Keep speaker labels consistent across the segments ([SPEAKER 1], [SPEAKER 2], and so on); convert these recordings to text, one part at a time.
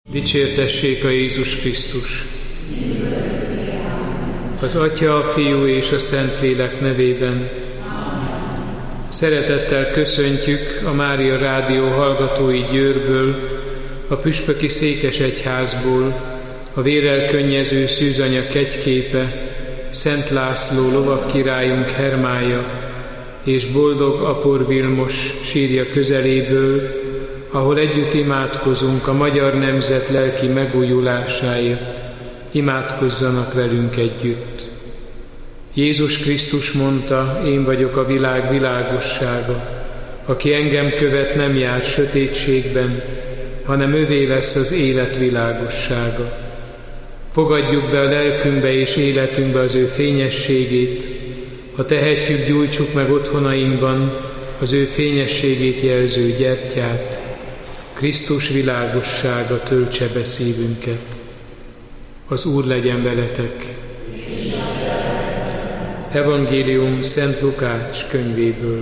[SPEAKER 1] Dicsértessék a Jézus Krisztus! Az Atya, a Fiú és a Szentlélek nevében. Szeretettel köszöntjük a Mária Rádió hallgatói Győrből, a Püspöki Székesegyházból, a vérrel könnyező szűzanya kegyképe, Szent László lovagkirályunk Hermája és boldog Apor Vilmos sírja közeléből, ahol együtt imádkozunk a magyar nemzet lelki megújulásáért. Imádkozzanak velünk együtt. Jézus Krisztus mondta, én vagyok a világ világossága. Aki engem követ, nem jár sötétségben, hanem övé lesz az élet világossága. Fogadjuk be a lelkünkbe és életünkbe az ő fényességét, ha tehetjük, gyújtsuk meg otthonainkban az ő fényességét jelző gyertyát. Krisztus világossága töltse be szívünket. Az Úr legyen veletek. Evangélium Szent Lukács könyvéből.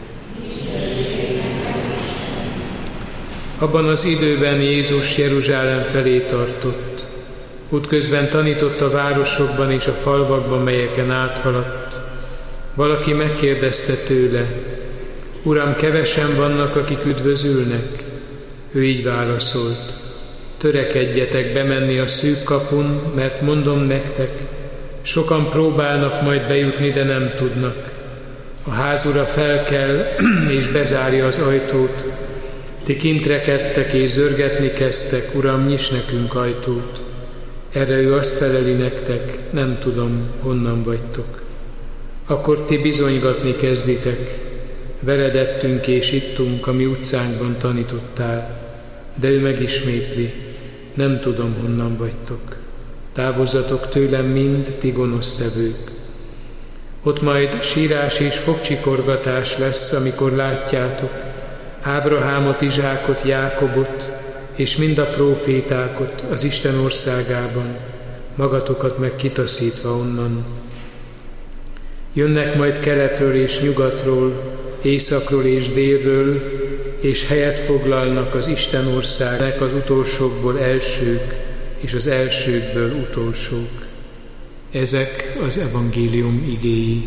[SPEAKER 1] Abban az időben Jézus Jeruzsálem felé tartott. Útközben tanított a városokban és a falvakban, melyeken áthaladt. Valaki megkérdezte tőle, Uram, kevesen vannak, akik üdvözülnek? Ő így válaszolt, törekedjetek bemenni a szűk kapun, mert mondom nektek, sokan próbálnak majd bejutni, de nem tudnak. A házura felkel és bezárja az ajtót. Ti kint rekedtek és zörgetni kezdtek, Uram, nyiss nekünk ajtót. Erre ő azt feleli nektek, nem tudom, honnan vagytok. Akkor ti bizonygatni kezditek, veled ettünk és ittunk, a mi utcánkban tanítottál. De ő megismétli, nem tudom, honnan vagytok. Távozzatok tőlem mind, ti gonosztevők. Ott majd sírás és fogcsikorgatás lesz, amikor látjátok Ábrahámot, Izsákot, Jákobot és mind a prófétákot az Isten országában, magatokat meg kitaszítva onnan. Jönnek majd keletről és nyugatról, északról és délről, és helyet foglalnak az Isten országnak az utolsókból elsők, és az elsőkből utolsók. Ezek az evangélium igéi.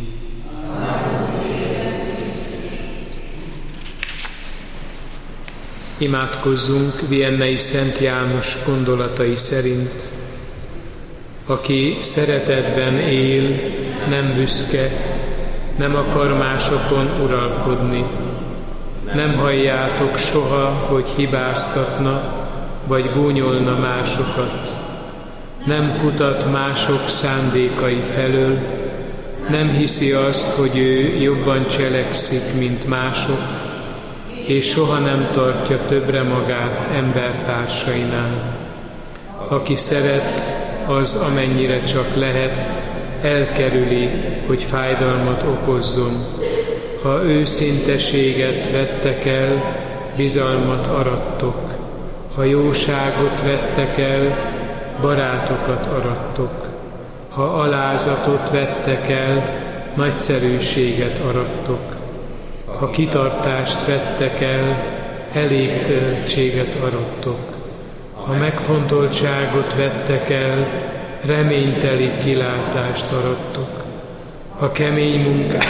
[SPEAKER 1] Imádkozzunk Viennei Szent János gondolatai szerint. Aki szeretetben él, nem büszke, nem akar másokon uralkodni. Nem halljátok soha, hogy hibáztatna, vagy gúnyolna másokat. Nem kutat mások szándékai felől, nem hiszi azt, hogy ő jobban cselekszik, mint mások, és soha nem tartja többre magát embertársainál. Aki szeret, az amennyire csak lehet, elkerüli, hogy fájdalmat okozzon. Ha őszinteséget vettek el, bizalmat arattok. Ha jóságot vettek el, barátokat arattok. Ha alázatot vettek el, nagyszerűséget arattok. Ha kitartást vettek el, elégtöltséget arattok. Ha megfontoltságot vettek el, reményteli kilátást arattok. Ha kemény munkát,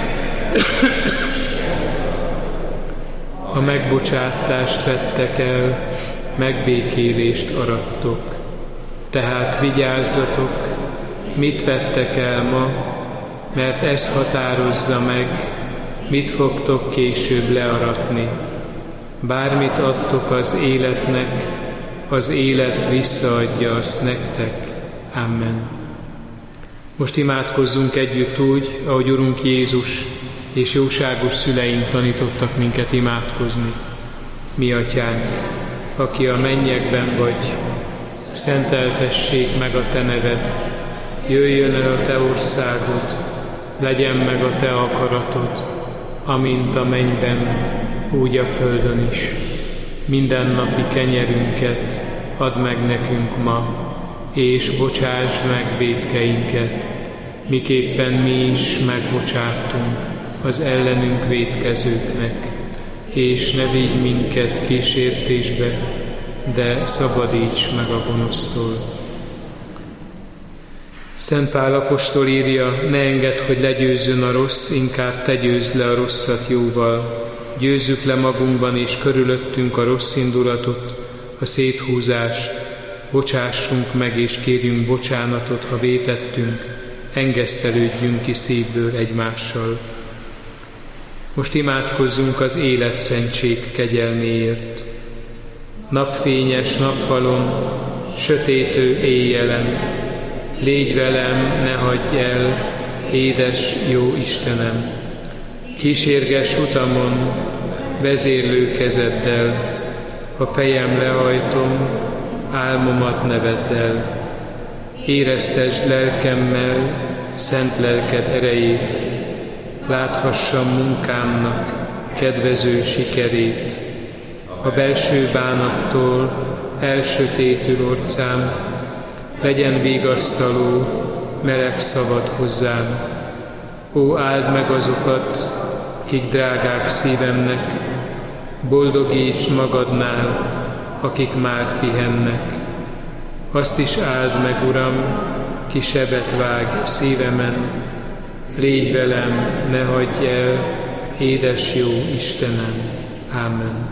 [SPEAKER 1] ha megbocsátást vettek el, megbékélést arattok. Tehát vigyázzatok, mit vettek el ma, mert ez határozza meg, mit fogtok később learatni. Bármit adtok az életnek, az élet visszaadja azt nektek. Amen. Most imádkozzunk együtt úgy, ahogy Urunk Jézus és jóságos szüleink tanítottak minket imádkozni. Mi Atyánk, aki a mennyekben vagy, szenteltessék meg a Te neved, jöjjön el a Te országod, legyen meg a Te akaratod, amint a mennyben, úgy a földön is. Mindennapi kenyerünket add meg nekünk ma, és bocsásd meg vétkeinket, miképpen mi is megbocsátunk az ellenünk vétkezőknek, és ne vigy minket kísértésbe, de szabadíts meg a gonosztól. Szent Pál apostol írja, ne engedd, hogy legyőzzön a rossz, inkább te győzd le a rosszat jóval. Győzzük le magunkban és körülöttünk a rossz indulatot, a széthúzást, bocsássunk meg és kérjünk bocsánatot, ha vétettünk, engesztelődjünk ki szívből egymással. Most imádkozzunk az életszentség kegyelméért. Napfényes nappalon, sötétő éjjelen, légy velem, ne hagyj el, édes jó Istenem. Kísérges utamon, vezérlő kezeddel, a fejem lehajtom, álmomat ne vedd el. Éreztesd lelkemmel, szent lelked erejét, láthassam munkámnak kedvező sikerét. A belső bánattól elsötétül orcám, legyen vigasztaló, meleg szavad hozzám. Ó, áld meg azokat, kik drágák szívemnek, boldogíts magadnál, akik már pihennek. Azt is áld meg, Uram, ki sebet vág szívemen, légy velem, ne hagyj el, édes jó Istenem. Ámen.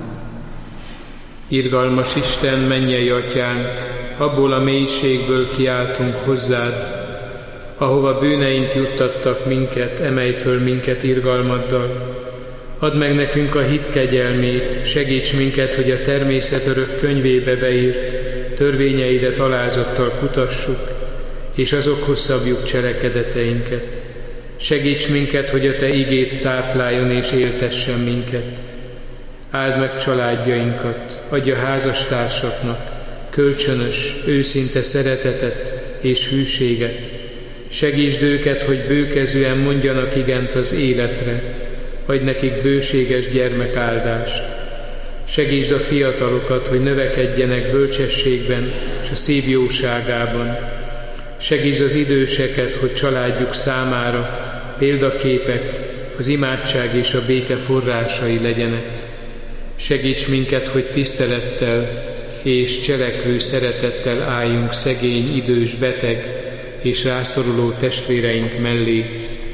[SPEAKER 1] Irgalmas Isten, mennyei Atyánk, abból a mélységből kiáltunk hozzád, ahova bűneink juttattak minket, emelj föl minket irgalmaddal. Add meg nekünk a hit kegyelmét, segíts minket, hogy a természet örök könyvébe beírt törvényeidet alázattal kutassuk, és azokhoz szabjuk cselekedeteinket. Segíts minket, hogy a Te igét tápláljon és éltessen minket. Áld meg családjainkat, adj a házastársaknak kölcsönös, őszinte szeretetet és hűséget. Segítsd őket, hogy bőkezűen mondjanak igent az életre, adj nekik bőséges gyermekáldást. Segítsd a fiatalokat, hogy növekedjenek bölcsességben és a szív jóságában. Segítsd az időseket, hogy családjuk számára példaképek, az imádság és a béke forrásai legyenek. Segíts minket, hogy tisztelettel és cselekvő szeretettel álljunk szegény, idős, beteg és rászoruló testvéreink mellé.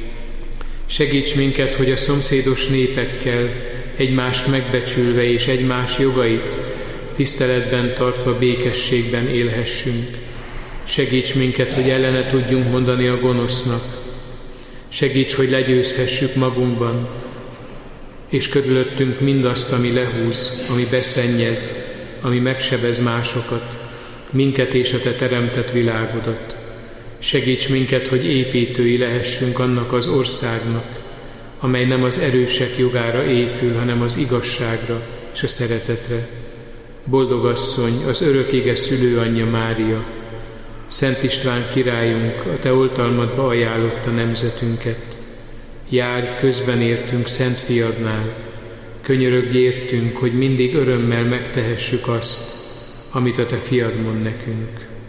[SPEAKER 1] Segíts minket, hogy a szomszédos népekkel egymást megbecsülve és egymás jogait tiszteletben tartva békességben élhessünk. Segíts minket, hogy ellene tudjunk mondani a gonosznak. Segíts, hogy legyőzhessük magunkban és körülöttünk mindazt, ami lehúz, ami beszennyez, ami megsebez másokat, minket és a Te teremtett világodat. Segíts minket, hogy építői lehessünk annak az országnak, amely nem az erősek jogára épül, hanem az igazságra és a szeretetre. Boldog asszony, az örökége szülőanyja Mária, Szent István királyunk, a Te oltalmadba ajánlotta nemzetünket. Járj közben értünk Szent Fiadnál, könyörögj értünk, hogy mindig örömmel megtehessük azt, amit a Te Fiad mond nekünk.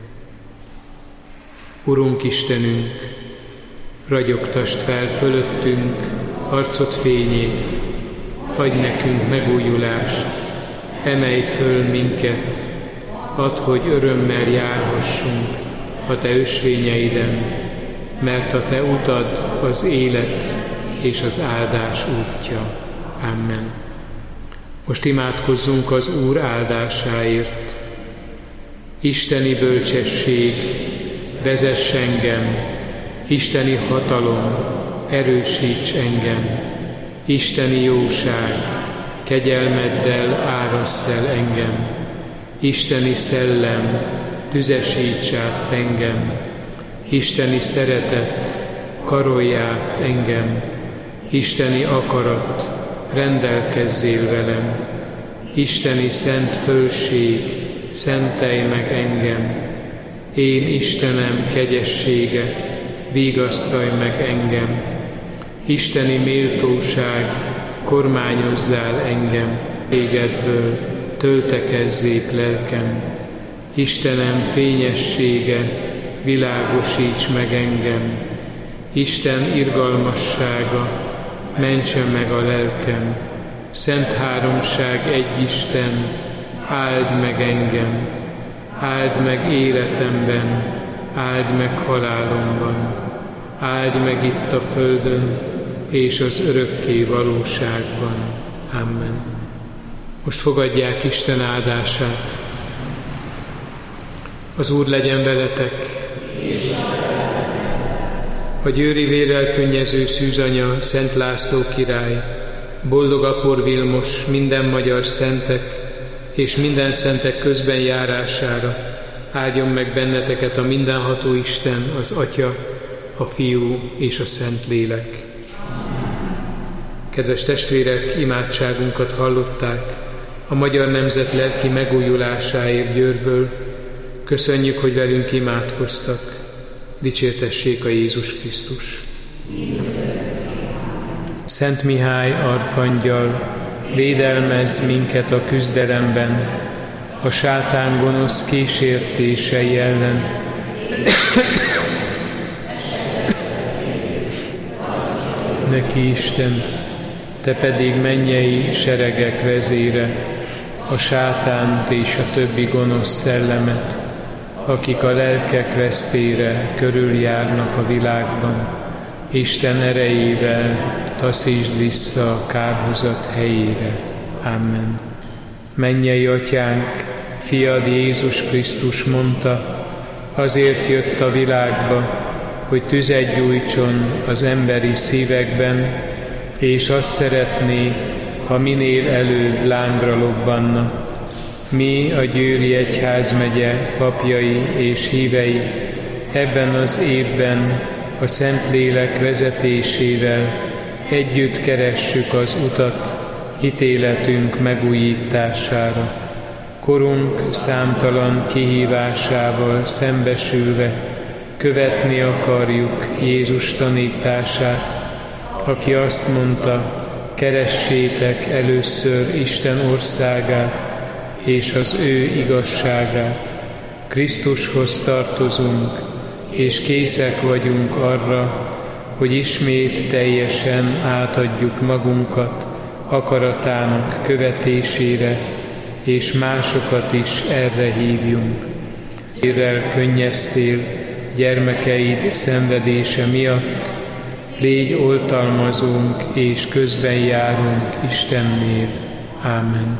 [SPEAKER 1] Urunk Istenünk, ragyogtasd fel fölöttünk arcod fényét, adj nekünk megújulást, emelj föl minket, add, hogy örömmel járhassunk a Te ösvényeiden, mert a Te utad az élet és az áldás útja. Amen. Most imádkozzunk az Úr áldásáért. Isteni bölcsesség, vezess engem, isteni hatalom, erősíts engem, isteni jóság, kegyelmeddel árassz el engem, isteni szellem, tüzesíts át engem, isteni szeretet, karolj át engem, isteni akarat, rendelkezzél velem, isteni szent fölség, szentelj meg engem, én Istenem kegyessége, vigasztalj meg engem, isteni méltóság, kormányozzál engem, tégedből töltekezzék lelkem, Istenem fényessége, világosíts meg engem, Isten irgalmassága, mentse meg a lelkem, Szent Háromság egy Isten, áld meg engem, áld meg életemben, áld meg halálomban, áld meg itt a földön és az örökké valóságban. Amen. Most fogadják Isten áldását. Az Úr legyen veletek. A győri vérrel könnyező szűzanya, Szent László király, boldog Apor Vilmos, minden magyar szentek és minden szentek közben járására áldjon meg benneteket a mindenható Isten, az Atya, a Fiú és a Szentlélek. Kedves testvérek, imádságunkat hallották a magyar nemzet lelki megújulásáért Győrből. Köszönjük, hogy velünk imádkoztak. Dicsértessék a Jézus Krisztus. Szent Mihály arkangyal, védelmezz minket a küzdelemben, a sátán gonosz kísértései ellen. Neki Isten, te pedig mennyei seregek vezére, a sátánt és a többi gonosz szellemet, akik a lelkek vesztére körüljárnak a világban, Isten erejével taszítsd vissza a kárhozat helyére. Amen. Mennyei Atyánk, Fiad Jézus Krisztus mondta, azért jött a világba, hogy tüzet gyújtson az emberi szívekben, és azt szeretné, ha minél előbb lángra lobbanna. Mi, a Győri Egyházmegye papjai és hívei ebben az évben a Szentlélek vezetésével együtt keressük az utat hitéletünk megújítására. Korunk számtalan kihívásával szembesülve követni akarjuk Jézus tanítását, aki azt mondta, keressétek először Isten országát és az ő igazságát. Krisztushoz tartozunk, és készek vagyunk arra, hogy ismét teljesen átadjuk magunkat akaratának követésére, és másokat is erre hívjunk. Vérrel könnyeztél gyermekeid szenvedése miatt, légy oltalmazónk és közben járunk Istennél. Ámen.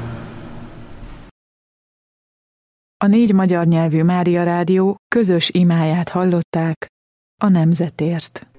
[SPEAKER 2] A 4 magyar nyelvű Mária Rádió közös imáját hallották a nemzetért.